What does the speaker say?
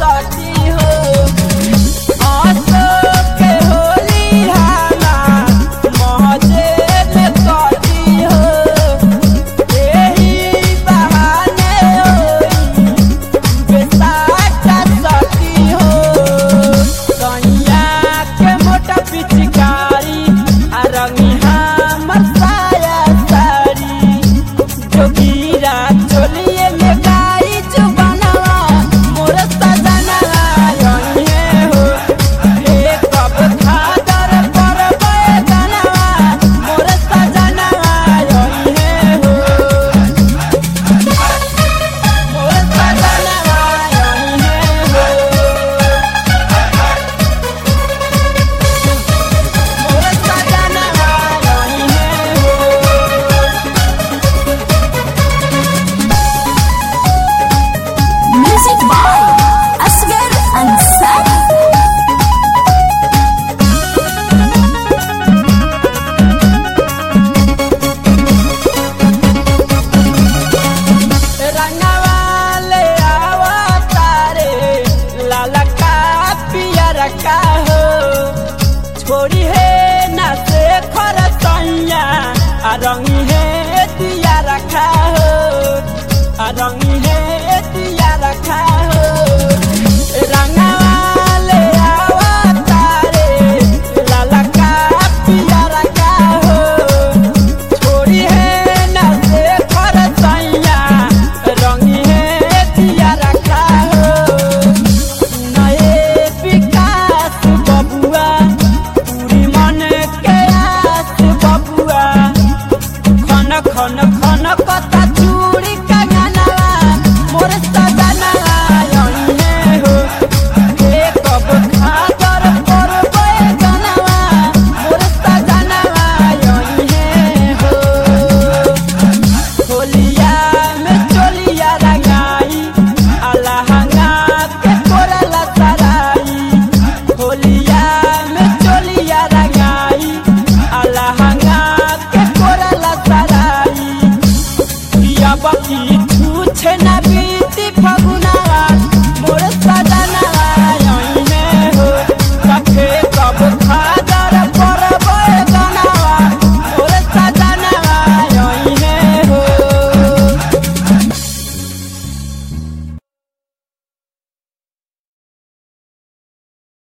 सती हो आसो के होली हाना महजे में कटी हो यही बहाने होई बेसाटा सती हो कहिया के मोटा पिचकारी आ रंगी हमर साया साड़ी जोगीरा चोलिए में गाई जुबानवा मोर सजना यही हो ए कब खादर पर बैगनवा मोर सजना यही हो मोर सजना यही हो मोर सजना यही हो Music by Asghar Ansari. रंगवाले आवतारे लाला का पियर का हो छोड़ी है ना से खरसैया आ रंगी है दिया रखा हो आ रंगी है दिया रखा हो रंगवाले आवतारे लाला का पियर का हो छोड़ी है ना से खरसैया रंगी है दिया रखा हो नए विकास बबुआ पूरी मन के आस बबुआ खन खन खन कता चूड़ी कंगनवा मोर सजना यही हो ए कब खादर पर बैगनवा मोर सजना यही हो होलिया में चोलिया रंगाई अलहंगा के कोरला सराई होलिया में चोलिया रंगाई अलहंगा के कोरला सराई या बाकी छूछे ना